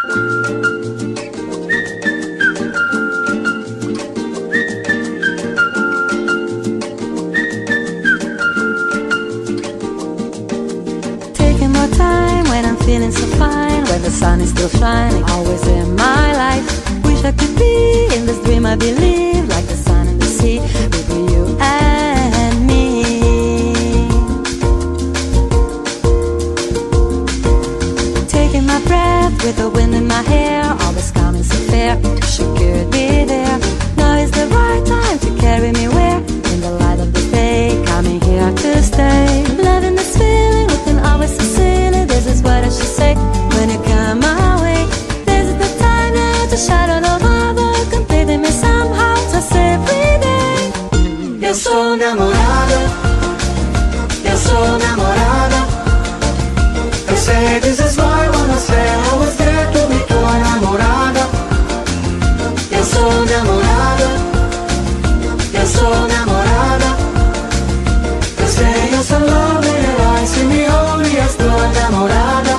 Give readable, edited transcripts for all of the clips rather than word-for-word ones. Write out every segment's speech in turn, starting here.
Taking more time when I'm feeling so fine, when the sun is still shining, always in my life. Wish I could be in this dream I believe, like the sun and the sea, with you and me. Taking my breath with the wind in my hair, always calm and so fair, she could be there. Now is the right time to carry me where? In the light of the day, coming here to stay. Loving this feeling, looking always so silly, this is what I should say when you come my way. This is the time now to shadow the mother, completing me somehow, just every day. Yo soy enamorado, yo soy enamorado. I say this is why I wanna say I was there to be tu enamorada. Yo soy enamorado, yo soy enamorada. I say you're so lovely, your eyes see me only as tu enamorada.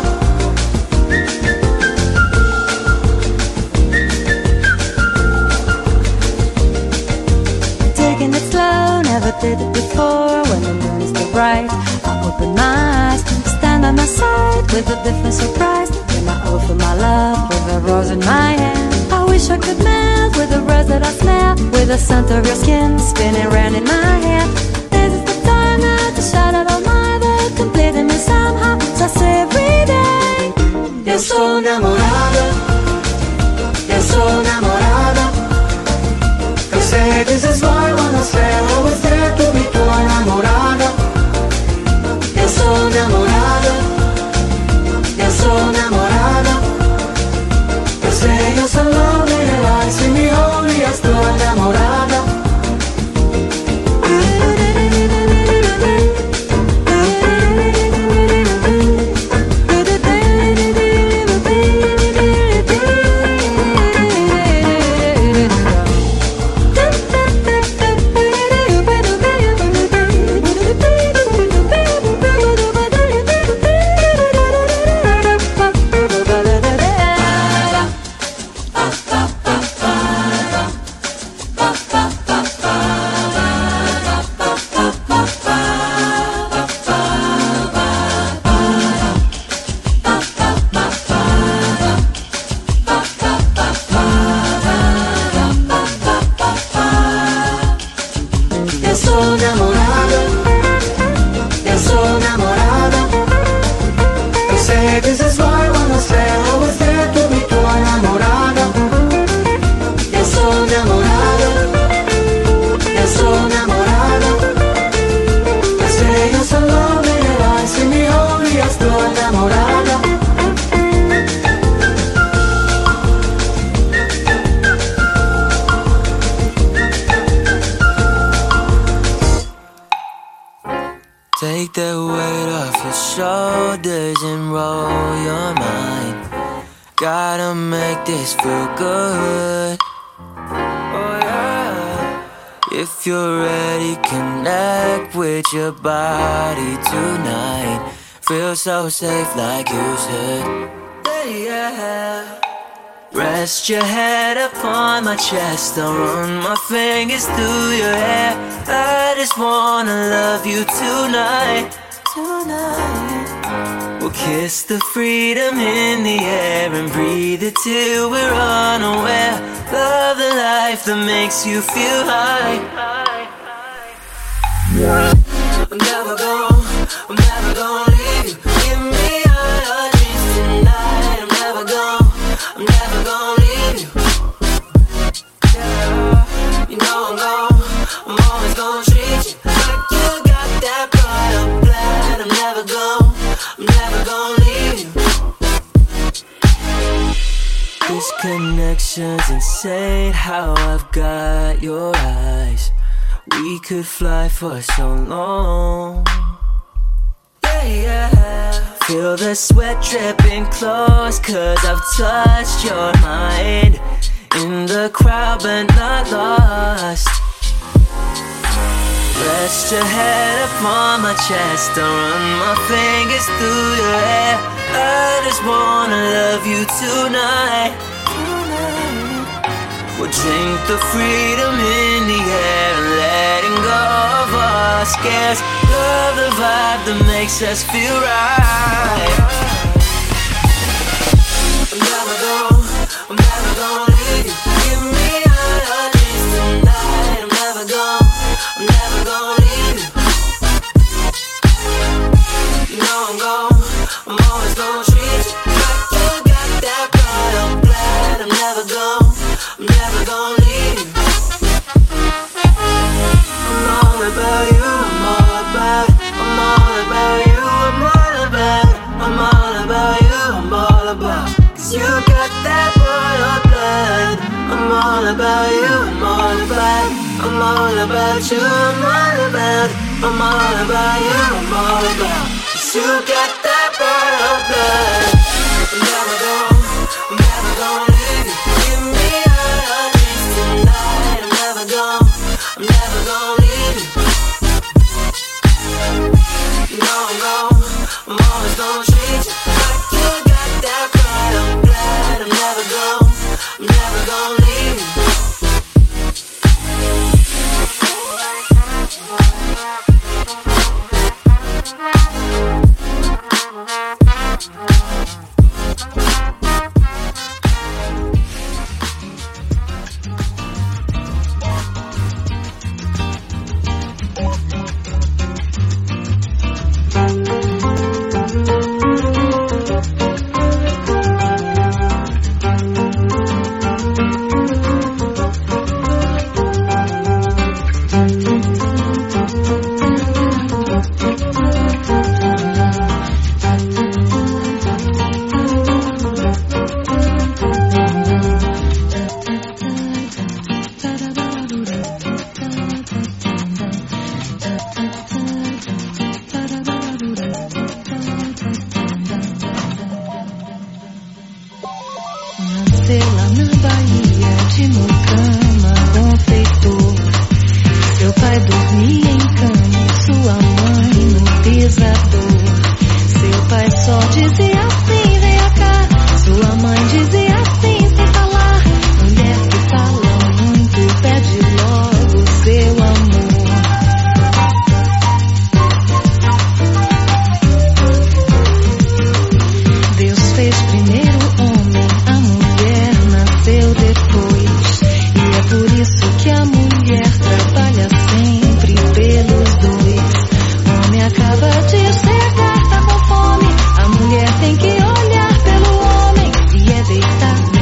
Taking it slow, never did it before. When the moon is still bright, I open my eyes, stand by my side with a different surprise. Then I offer my love with a rose in my hand. I wish I could melt with the rose that I smell, with the scent of your skin spinning round in my head. This is the time now to shout out all my love, completing me somehow, just every day. Yo soy enamorado, yo soy enamorado. I say this is why I wanna say I was there to be tu enamorada. Yo soy enamorado, yo soy enamorado. I say you're so lovely, your eyes see me only as tu enamorada. Take the weight off your shoulders and roll your mind. Gotta make this feel good. Oh yeah. If you're ready, connect with your body tonight. Feel so safe like you should. Yeah. Rest your head upon my chest, I'll run my fingers through your hair. I just wanna love you tonight. We'll kiss the freedom in the air and breathe it till we're unaware. Love the life that makes you feel high. I'm never gonna leave you. Give me all your dreams tonight. I'm never gonna leave you. Yeah, you know I'm always gonna treat you like you got that pride of blood. I'm never gonna leave you. This connection's insane, how I've got your eyes. We could fly for so long. Yeah. Feel the sweat dripping close, cause I've touched your mind. In the crowd but not lost. Rest your head upon my chest, I'll run my fingers through your hair. I just wanna love you you tonight. We'll drink the freedom in the air, letting go of our scares. Love the vibe that makes us feel right. I'm never gonna leave you. Give me all your dreams tonight. I'm never gonna leave you. You know I'm always gonna treat you like you got that royal blood. I'm never gonna leave you. I'm all about you, I'm all about you, I'm all about you, cause you got that royal blood. I'm all about you, I'm all about you, I'm all about you, I'm all about you, I'm all about, cause you got that royal blood. I'm never gonna leave you. Give me all your dreams tonight. I'm never gonna leave you. You know I'm always gonna treat you like you got that royal blood. I'm never gonna leave you. Tem que olhar pelo homem e é deitar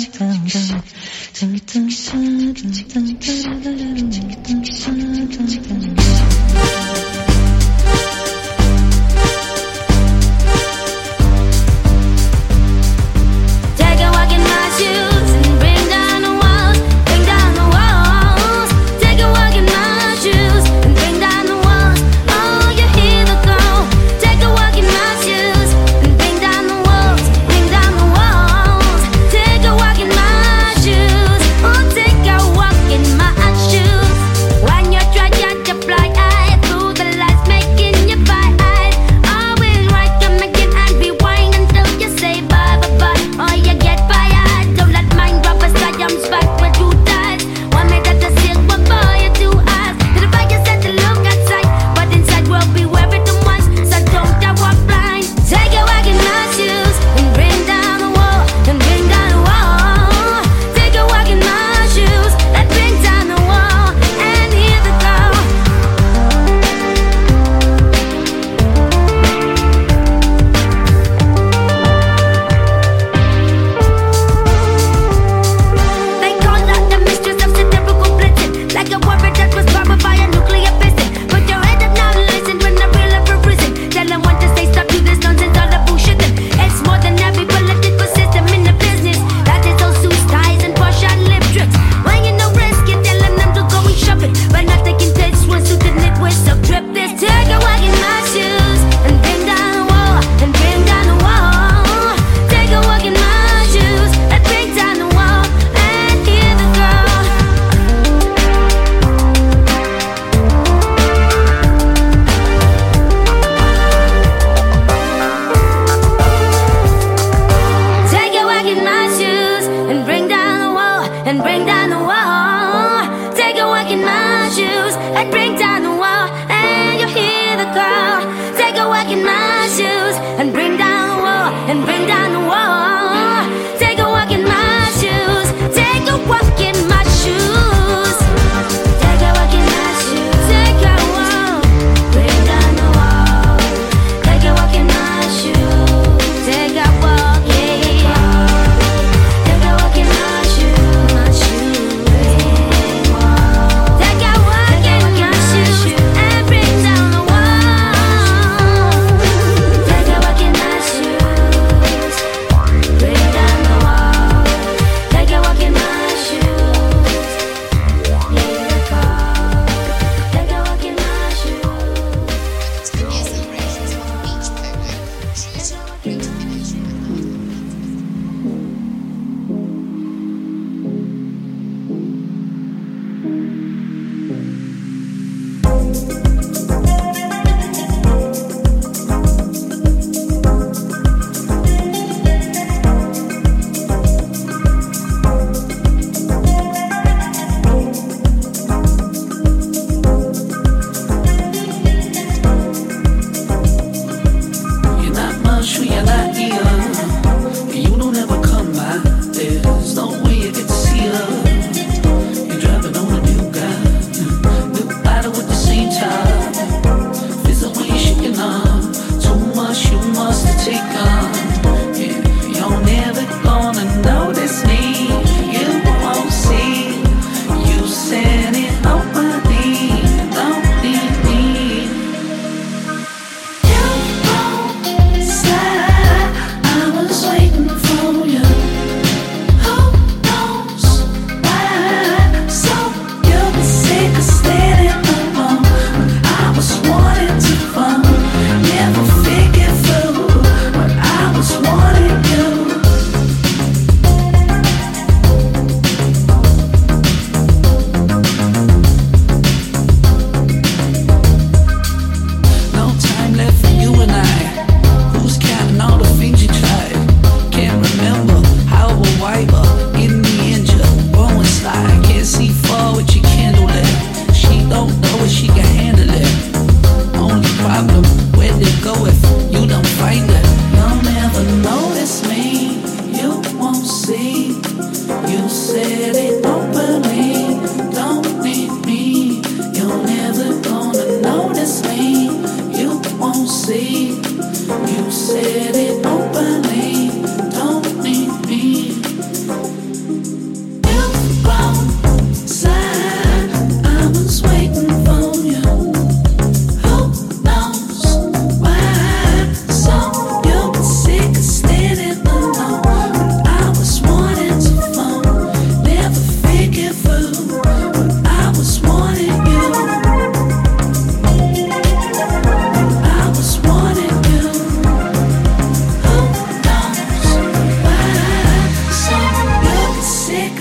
said it openly, don't need me.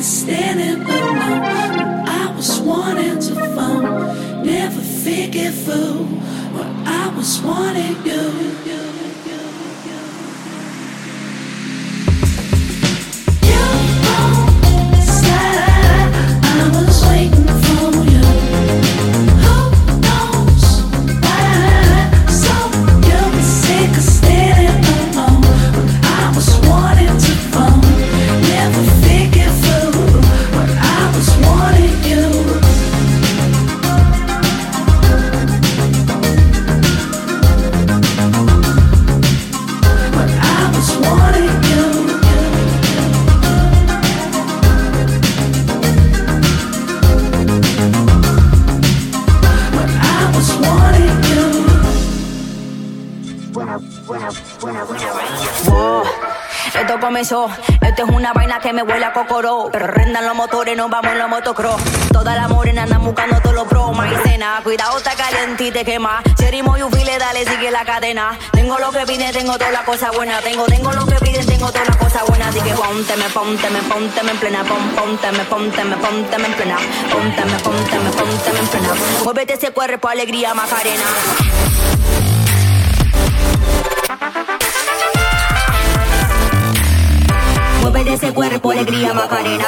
second standing alone. I was wanting to phone, never figured fool. What I was wanting you. Esto es una vaina que me huele a cocoró. Pero rendan los motores, nos vamos en los motocross. Todas las morenas andan buscando todos los pros. Maicena, cuidado, está caliente y te quema. Cherimo y ufile, dale, sigue la cadena. Tengo lo que piden, tengo todas las cosas buenas. Tengo lo que piden, tengo todas las cosas buenas. Así que pónteme en plena. Pónteme en plena. Pónteme en plena. Muévete ese cuerpo, alegría, Macarena. Muévete ese cuerpo, alegría, Macarena.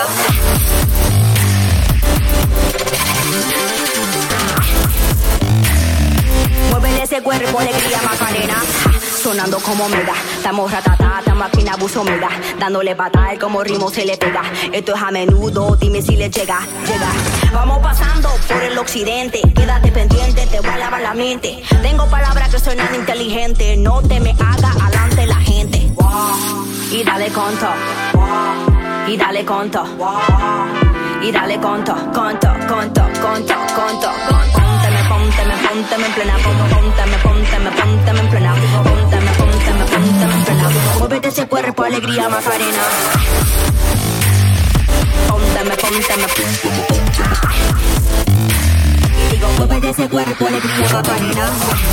Muévete ese cuerpo, alegría, Macarena. Sonando como mega, estamos ratatá, esta máquina abuso mega. Dándole patada como ritmo se le pega. Esto es a menudo, dime si le llega. Vamos pasando por el occidente. Quédate pendiente, te voy a lavar la mente. Tengo palabras que suenan inteligentes. No te me hagas alante la gente. Y dale conto, y dale conto, y dale conto. Pónteme en plena, pónteme en plena. Pónteme en plena. Muévete ese cuerpo, alegría, Macarena. Pónteme. Y digo, muévete ese cuerpo, alegría, Macarena.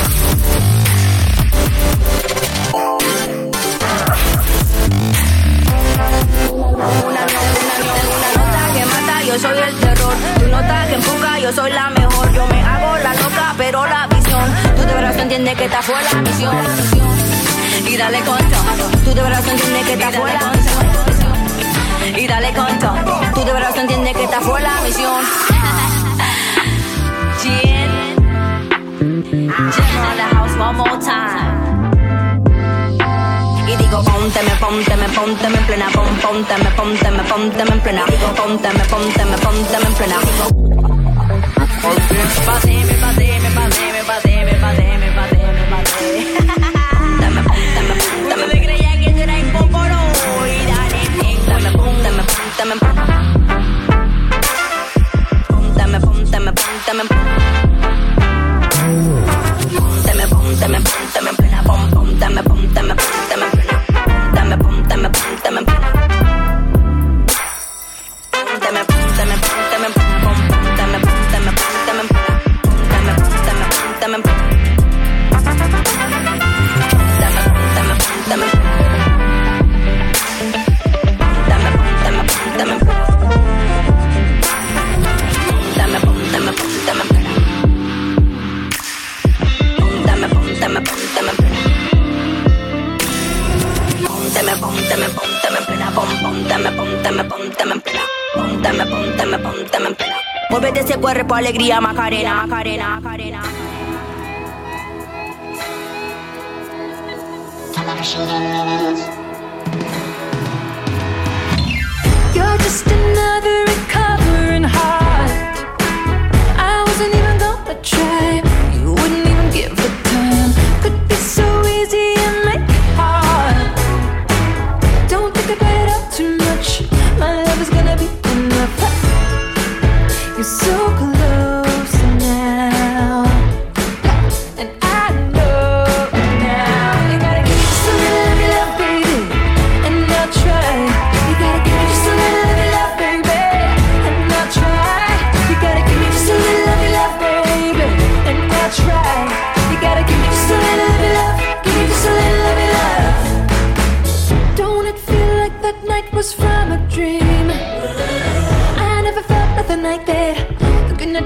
Una nota que mata, yo soy el terror. Tu nota que empuja, yo soy la mejor. Yo me hago la loca, pero la visión. Tú de verdad entiendes que esta fue la misión. Y dale conto. Tú de verdad entiendes que esta fue la misión. Y dale conto. Tú de verdad entiendes que esta fue la misión. Jam on the house one more time. Y digo, pónteme en plena. Pónteme en plena. Pónteme en plena. Pónteme. ¿Tú creías que yo era impoporo? Y dale, pónteme. Muévete ese cuerpo, alegría, Macarena. You're just another recovering heart. I wasn't even gonna try. You wouldn't even give a damn. Could be so easy and make it hard. Don't think about it all too much. My love is gonna be enough. You're so close now, and I know now. You gotta give me just a little of your love, baby, and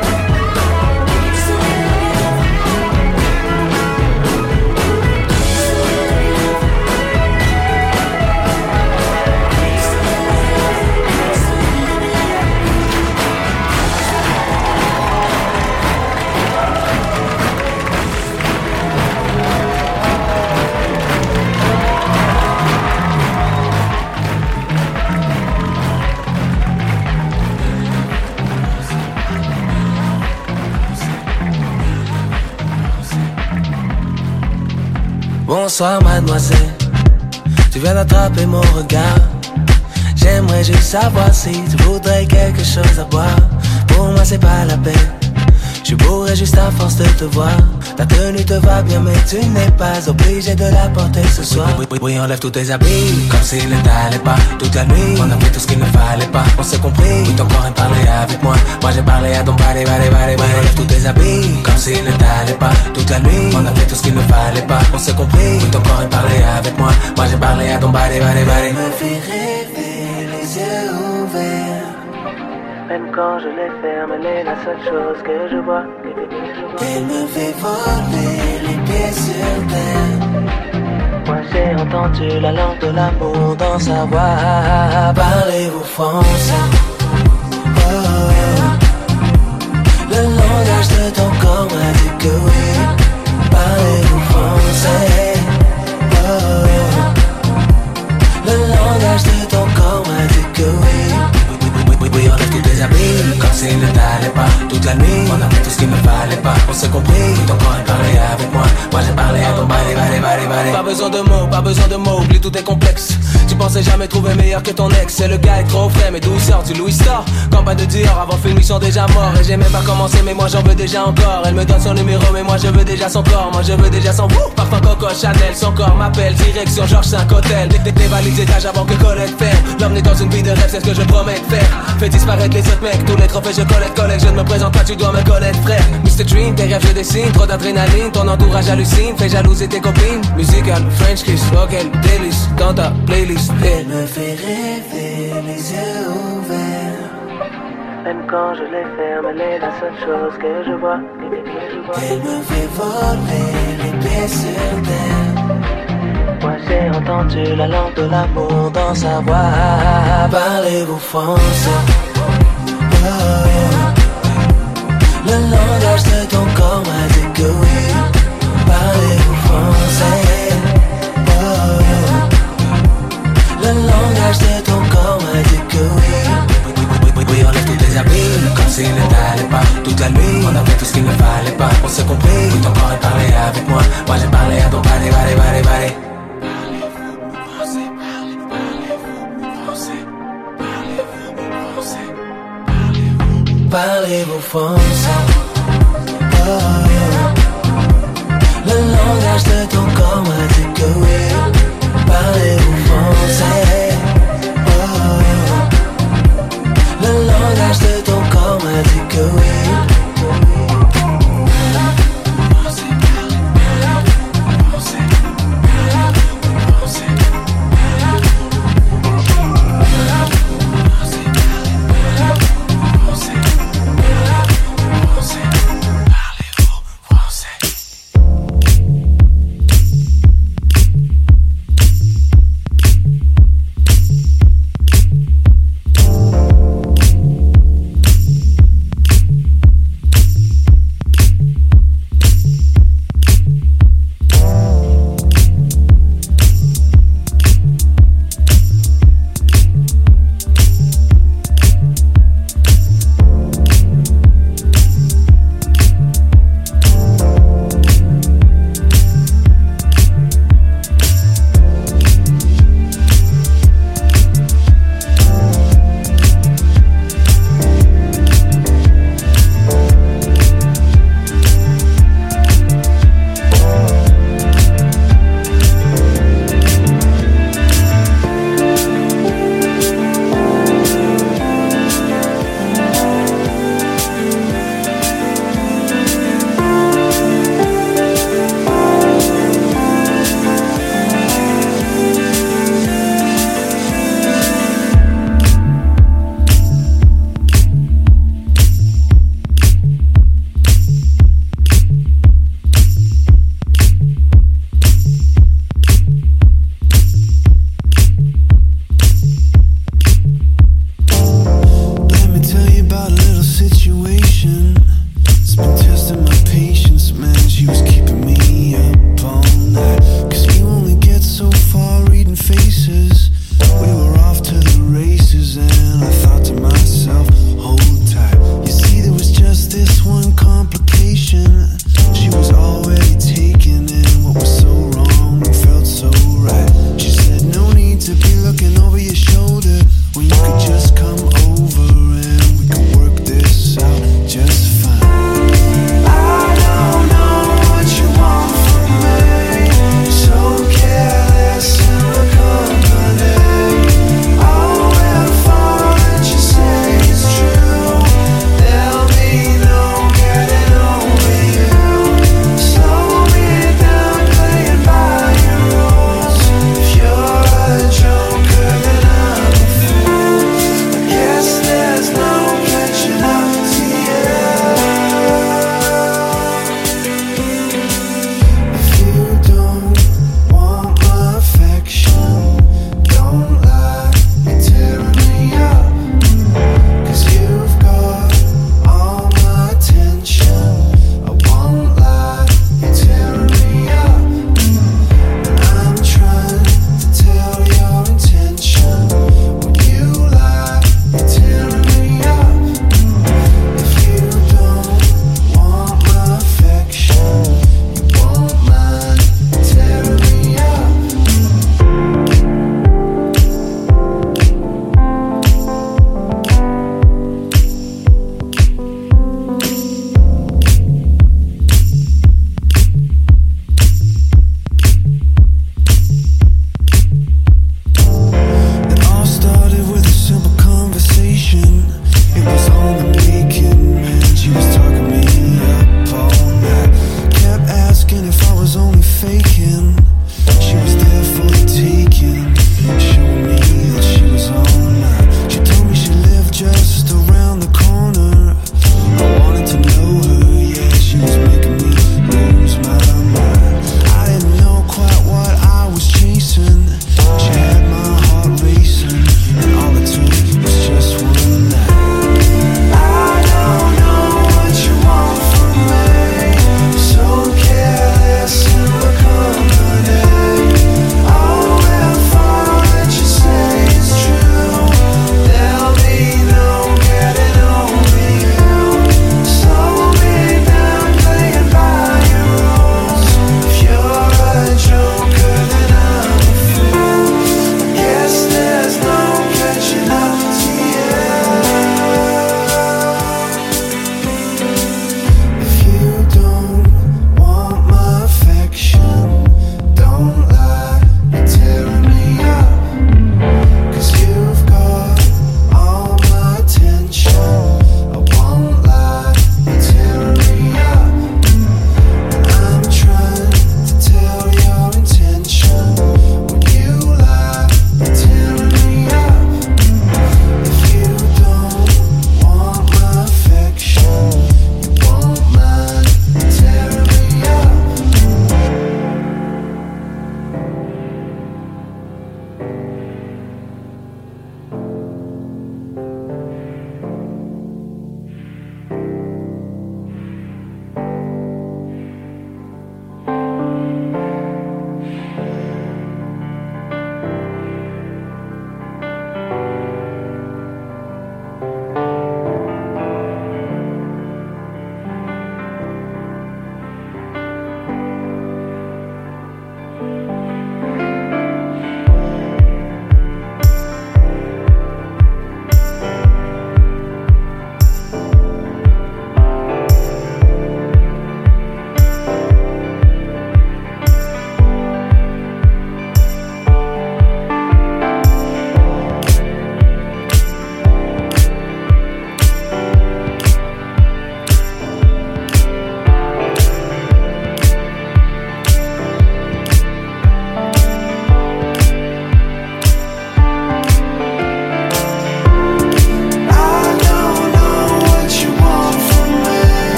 Bonsoir mademoiselle, tu viens d'attraper mon regard. J'aimerais juste savoir si tu voudrais quelque chose à boire. Pour moi c'est pas la peine, je bourrais juste à force de te voir. Ta tenue te va bien mais tu n'es pas obligé de la porter ce soir. Oui, enlève tous tes habits, comme s'il ne t'allait pas. Toute la nuit, on a fait tout ce qu'il ne fallait pas. On s'est compris, oui ton corps est parlé avec moi. Moi j'ai parlé à ton body. Oui, enlève tous tes habits, comme s'il ne t'allait pas. Toute la nuit, on a fait tout ce qu'il ne fallait pas. On s'est compris, oui ton corps est parlé avec moi. Moi j'ai parlé à ton body. Me fait rêver, les yeux ouverts. Même quand je les ferme, elle est la seule chose que je vois. Elle me fait voler les pieds sur terre. Moi j'ai entendu la langue de l'amour dans sa voix. Parlez-vous français? Oh, oh. Le langage de ton corps m'a dit que oui. Parlez-vous français? Oh, oh. Le langage de ton corps m'a dit que oui. Oui, enlève tous tes habits, comme s'il ne t'allait pas. Toute la nuit, on a fait tout ce qu'il ne fallait pas. On s'est compris, ton corps est parlé avec moi. Moi j'ai parlé à ton body. Pas besoin de mots, oublie tous tes complexes. Tu pensais jamais trouver meilleur que ton ex. C'est le gars est trop frais, mais d'où il sort du Louis Store? Campagne de Dior, avant film ils sont déjà morts. Et j'ai même pas commencé, mais moi j'en veux déjà encore. Elle me donne son numéro, mais moi je veux déjà son corps. Moi je veux déjà son parfum Coco Chanel. Son corps m'appelle, direction Georges 5 Hôtel. Tes valises étages avant que Colette ferme. L'homme n'est dans une vie de rêve, c'est ce que je promets de faire. Fais disparaître les autres mecs, tous les trophées je collecte. Je ne me présente pas, tu dois me connaître frère. Mr. Dream, tes rêves je dessine. Trop d'adrénaline, ton entourage hallucine. Fais jalouser tes copines. Musical, French kiss, ok, délice. Dans ta playlist, elle me fait rêver, les yeux ouverts. Même quand je les ferme, elle est la seule chose que je vois. Elle me fait voler les pieds sur terre. Moi j'ai entendu la langue de l'amour dans sa voix. Parlez-vous français? Oh, oh. Le langage de ton corps m'a dit que oui. Parlez-vous français? Oh, oh. Le langage de ton corps m'a dit que oui. comme s'il ne t'allait pas. Toute la nuit, on a fait tout ce qu'il ne fallait pas. On s'est compris, ton corps est parlé avec moi. Moi j'ai parlé à ton body, body, body, body. Parlez-vous français? Oh, yeah. Le langage de ton corps m'a dit que oui. Parlez-vous français? Oh, yeah. Le langage de ton corps m'a dit que oui.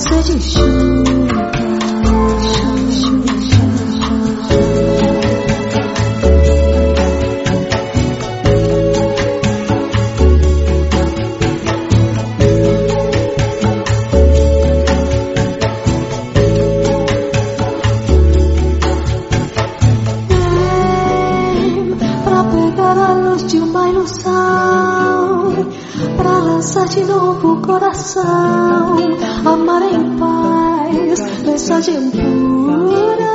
ser de chuva. De novo coração, amar em paz, mensagem pura.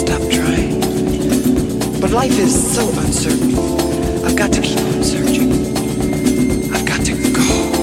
stop trying. But life is so uncertain. I've got to keep on searching. I've got to go.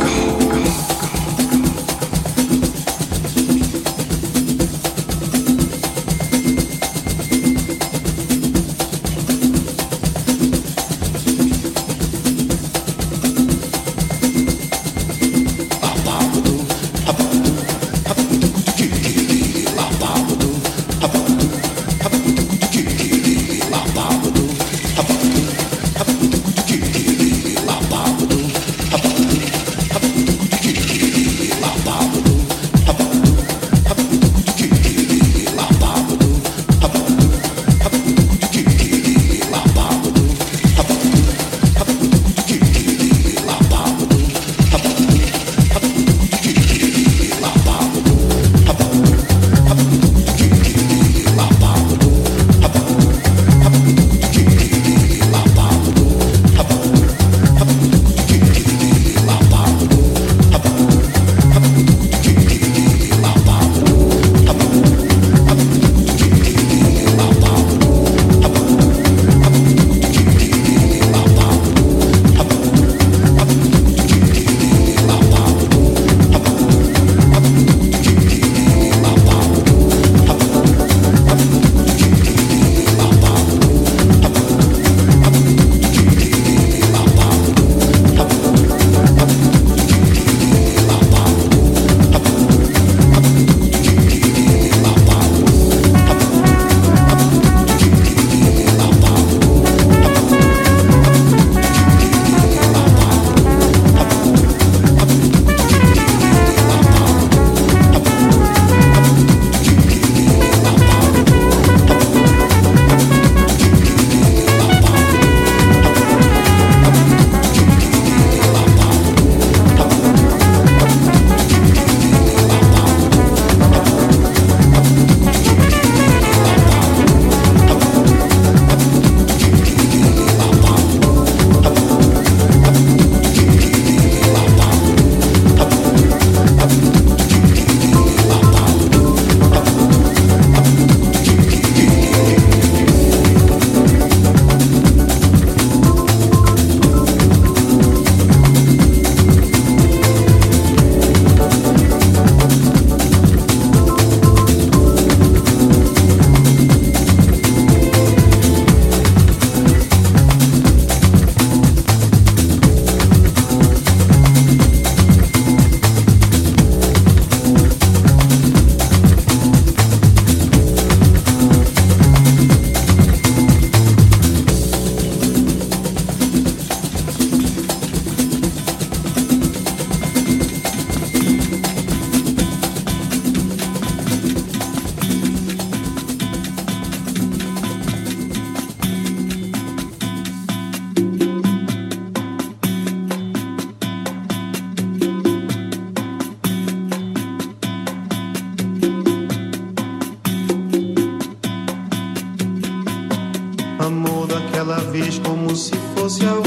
Amor daquela vez como se fosse a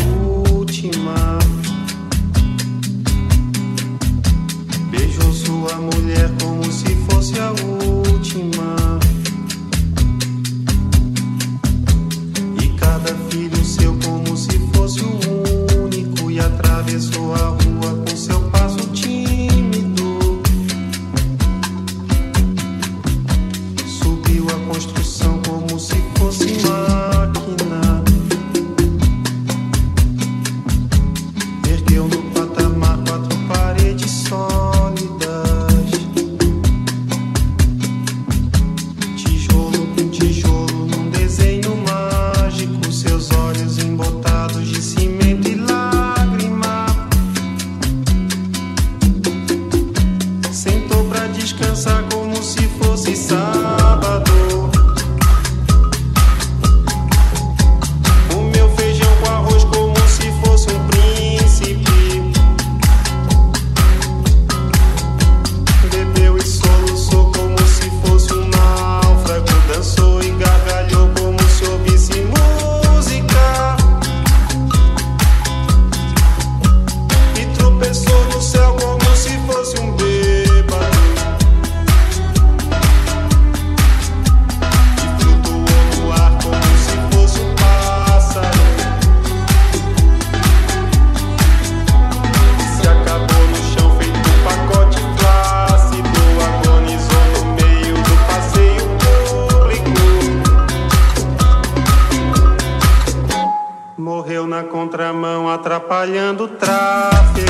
última. Beijou sua mulher como se fosse a última. E cada filho seu como se fosse o único. E atravessou a rua com seu passo tímido. Subiu a construção como se fosse máquina. na contramão atrapalhando o tráfego.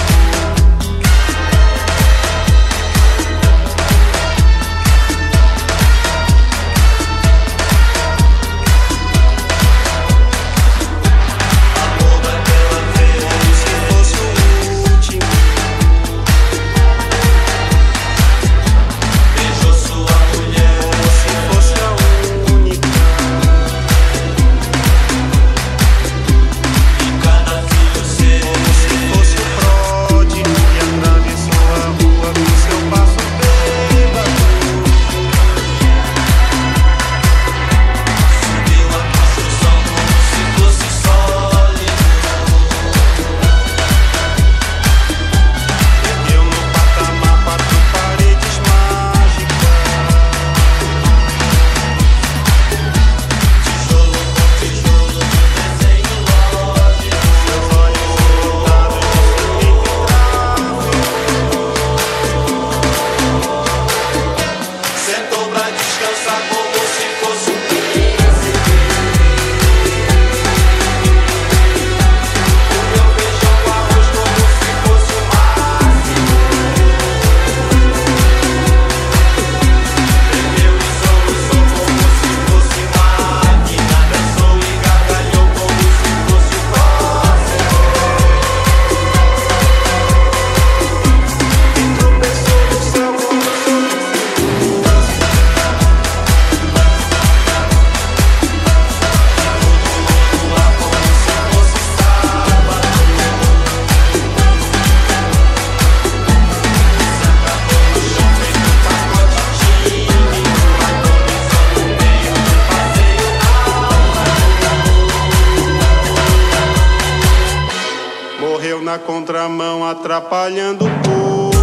Na contramão atrapalhando o público.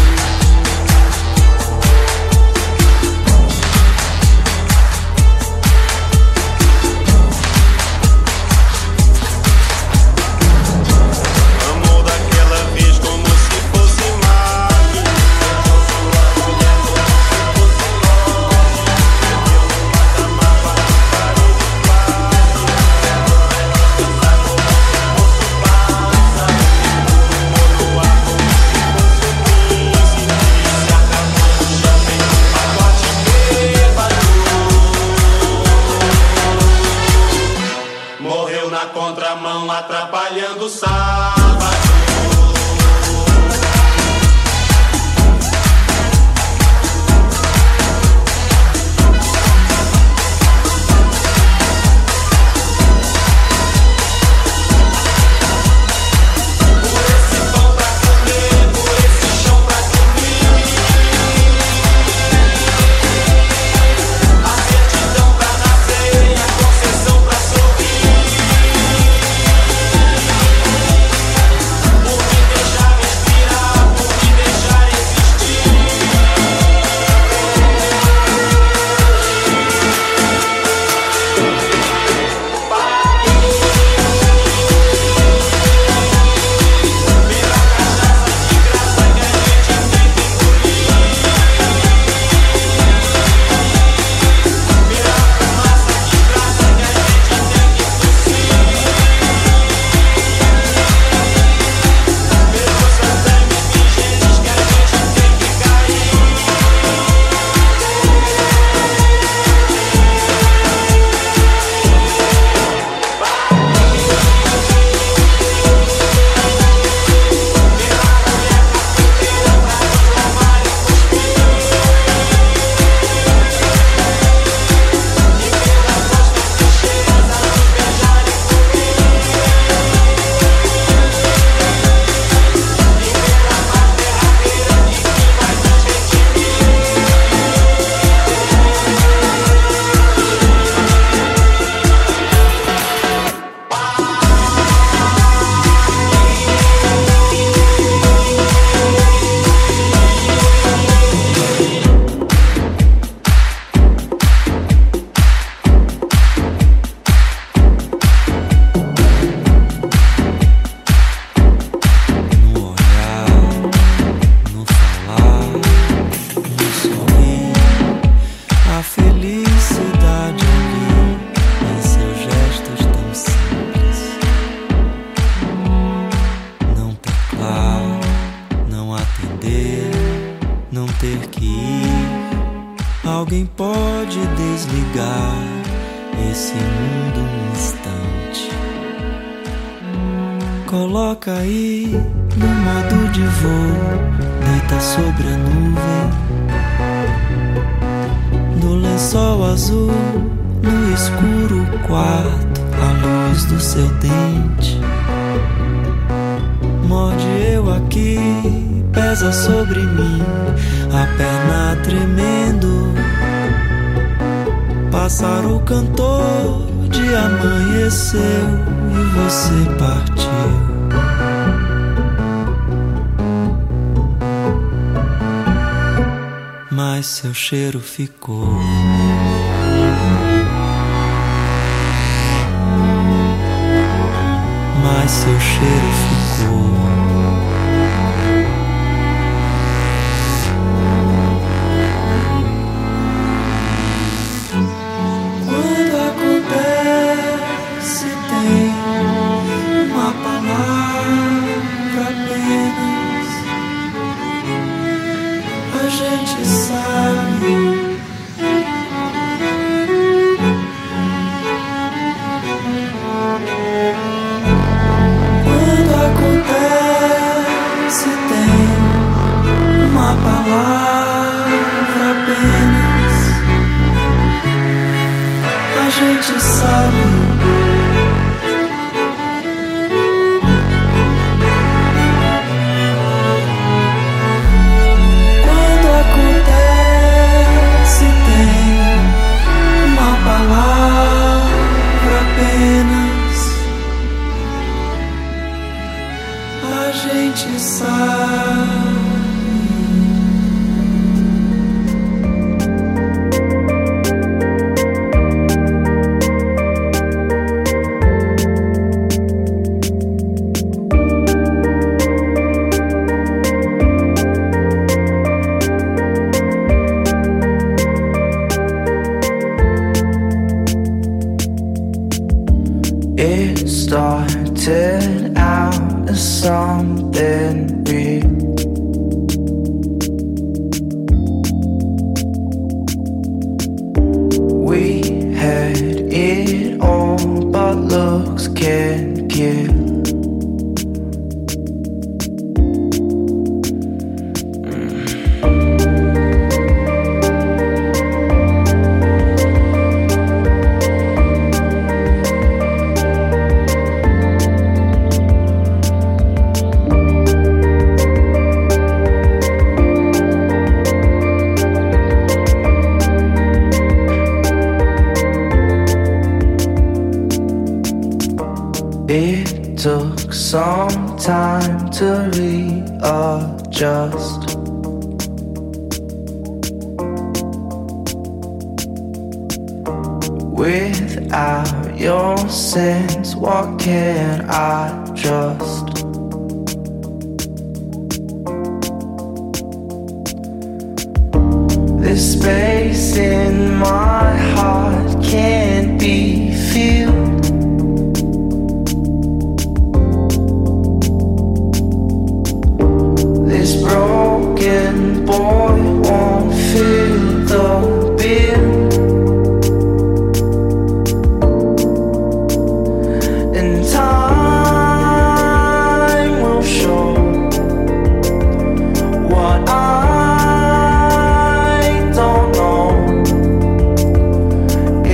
Amor daquela vez como se fosse máquina. Na contramão atrapalhando o sábado. Alguém pode desligar esse mundo um instante. Coloca aí no modo de voo, deita sobre a nuvem do lençol azul, no escuro quarto, a luz do seu dente. Morde eu aqui, pesa sobre mim, a perna tremendo. Pássaro cantor, dia amanheceu e você partiu. Mas seu cheiro ficou. Mas seu cheiro ficou. Quando acontece tem uma palavra apenas. A gente sabe. Quando acontece tem uma palavra apenas. A gente sabe. It started out as something real. We had it all, but looks can kill. It took some time to readjust. Without your sense, what can I trust? This space in my heart can't be filled. This broken boy won't fill the bill. And time will show what I don't know.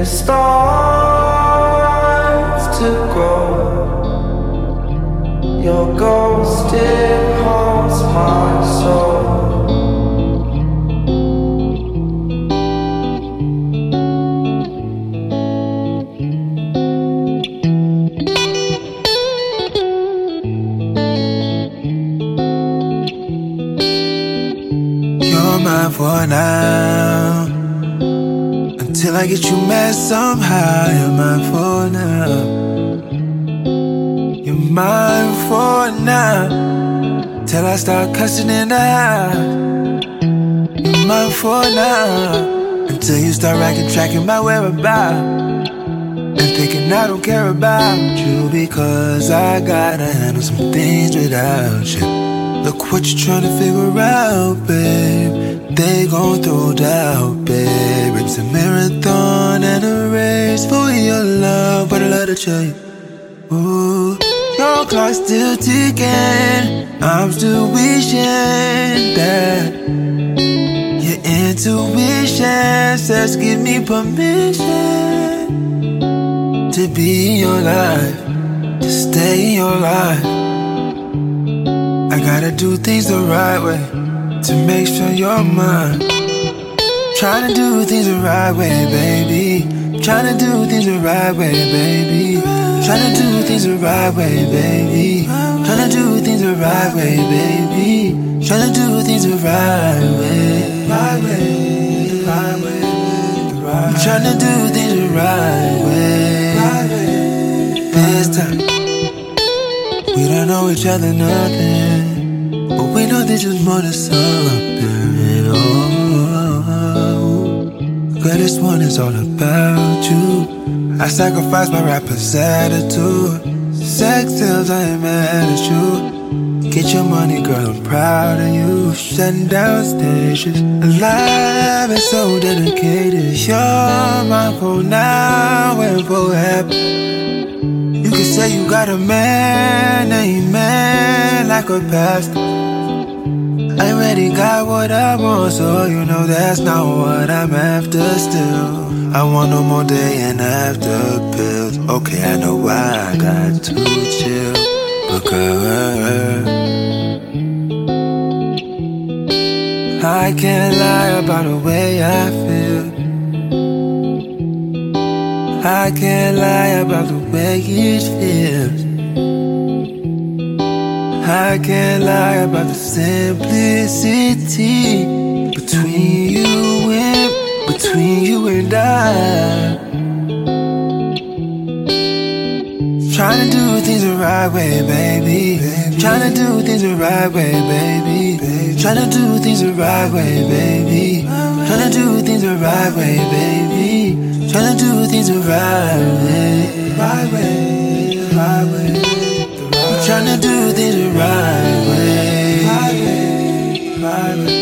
it starts to grow. Your ghost, it haunts my soul. You're mine for now, until I get you mad somehow. You're mine for now. You're mine for now, till I start cussing in the house. You're mine for now, until you start tracking my whereabouts, and thinking I don't care about you because I gotta handle some things without you. Look what you're trying to figure out, babe. They gon' throw doubt, babe. It's a marathon and a race for your love, but I love to tell you, ooh, your clock's still ticking. I'm still wishing that your intuition says give me permission to be in your life, to stay in your life. I gotta do things the right way to make sure you're mine. Trying to do things the right way, baby. Trying to do things the right way, baby. Trying to do things the right way, baby. Trying to do things the right way, baby. Trying to do things the right way, right way, right way. I'm trying to do things the right way, right way. This time we don't know each other nothing, but we know there's just more than something. Oh, girl, this one is all about you. I sacrifice my rapper's attitude. Sex sells, I ain't mad at you. Get your money, girl, I'm proud of you. Shutting down stations, alive and so dedicated. You're mine for now and forever. You can say you got a man, amen, like a pastor. I already got what I want, so you know that's not what I'm after still. I want no more day and after pills. Okay, I know why I got to chill, but girl, I can't lie about the way I feel. I can't lie about the way it feels. I can't lie about the simplicity between you and I. Trying to do things the right way, baby. Trying to do things the right way, baby. Trying to do things the right way, baby. Trying to do things the right way, baby. Trying to do things the right way, right way, right way. Trying to do things the right way, right way, right way.